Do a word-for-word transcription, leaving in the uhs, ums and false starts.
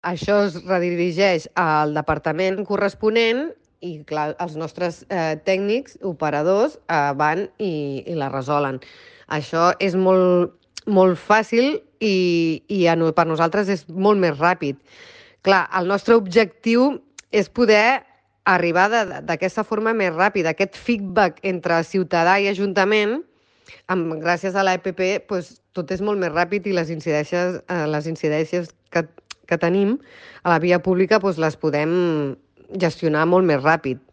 això es redirigeix al departament corresponent i, clar, els nostres eh, tècnics, operadors, eh, van i, i la resolen. Això és molt, molt fàcil i, i a, no- per nosaltres és molt més ràpid. Clar, el nostre objectiu és poder arribar de- de- d'aquesta forma més ràpida. Aquest feedback entre ciutadà i ajuntament, amb, gràcies a l'E P P, doncs, tot és molt més ràpid i les incidències, eh, les incidències que, que tenim a la via pública doncs, les podem gestionar molt més ràpid.